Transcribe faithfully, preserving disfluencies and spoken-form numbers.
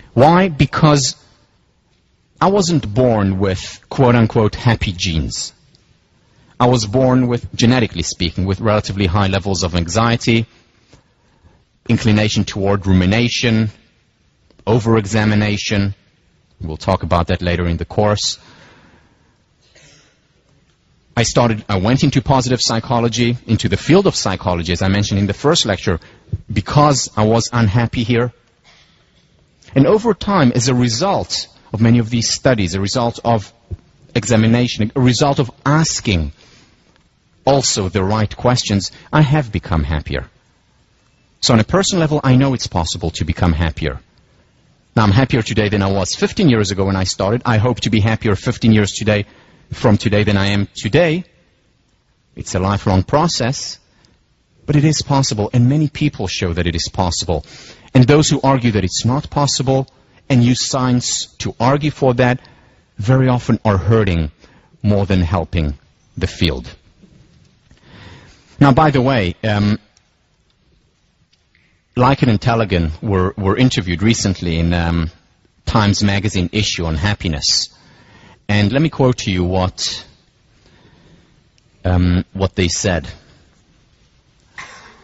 Why? Because I wasn't born with quote-unquote happy genes. I was born with, genetically speaking, with relatively high levels of anxiety, inclination toward rumination, over-examination. We'll talk about that later in the course. I started, I went into positive psychology, into the field of psychology, as I mentioned in the first lecture, because I was unhappy here. And over time, as a result of many of these studies, a result of examination, a result of asking also the right questions, I have become happier. So on a personal level, I know it's possible to become happier. Now, I'm happier today than I was fifteen years ago when I started. I hope to be happier fifteen years today from today than I am today. It's a lifelong process, but it is possible, and many people show that it is possible. And those who argue that it's not possible and use science to argue for that very often are hurting more than helping the field. Now, by the way, um, Lycan and Tellegen were, were interviewed recently in um, Times Magazine issue on happiness. And let me quote to you what, um, what they said.